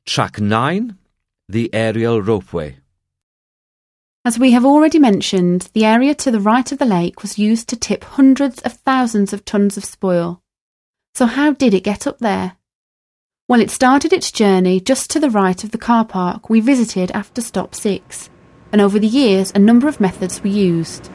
Track 9, the aerial ropeway. As we have already mentioned, the area to the right of the lake was used to tip hundreds of thousands of tons of spoil. So how did it get up there? Well, it started its journey just to the right of the car park we visited after stop 6, and over the years a number of methods were used.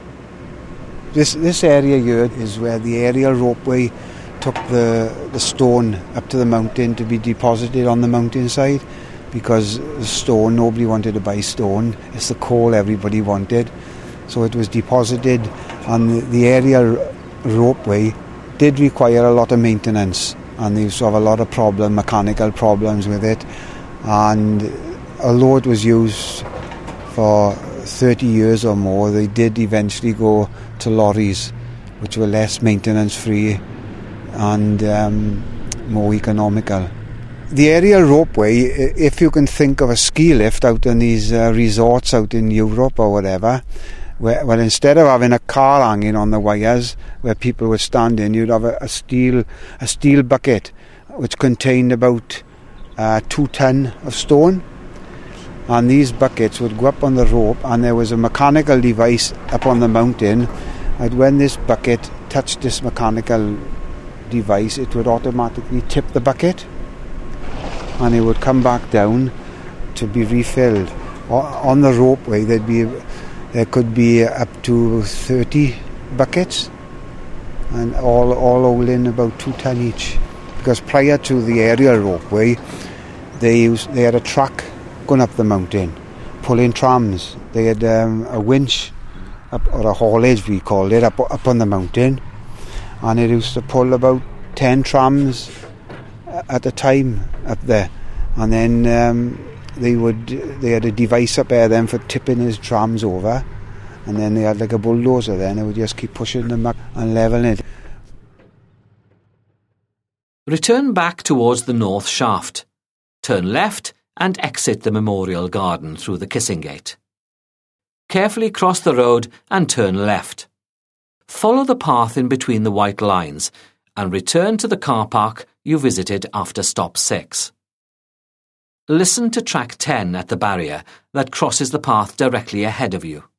This area here is where the aerial ropeway took the stone up to the mountain to be deposited on the mountainside, because the stone, nobody wanted to buy stone. It's the coal everybody wanted. So it was deposited on the aerial ropeway. Did require a lot of maintenance, and they used to have a lot of mechanical problems with it. And although it was used for 30 years or more, they did eventually go to lorries, which were less maintenance free and more economical. The aerial ropeway, if you can think of a ski lift out in these resorts out in Europe or whatever, where instead of having a car hanging on the wires where people would stand in, you'd have a steel bucket which contained about 2 tons of stone. And these buckets would go up on the rope, and there was a mechanical device up on the mountain, and when this bucket touched this mechanical device, it would automatically tip the bucket, and it would come back down to be refilled. On the ropeway, there could be up to 30 buckets, and all holding about 2 tons each. Because prior to the aerial ropeway, they had a truck going up the mountain, pulling trams. They had a winch, or a haulage we called it, up on the mountain, and it used to pull about 10 trams at a time up there. And then they had a device up there then for tipping his trams over, and then they had like a bulldozer then, it would just keep pushing them back and levelling it. Return back towards the north shaft. Turn left and exit the Memorial Garden through the Kissing Gate. Carefully cross the road and turn left. Follow the path in between the white lines and return to the car park you visited after stop 6. Listen to track 10 at the barrier that crosses the path directly ahead of you.